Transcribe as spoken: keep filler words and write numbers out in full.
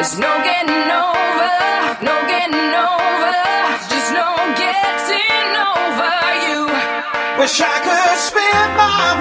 There's no getting over, no getting over, just no getting over you. Wish I could spend my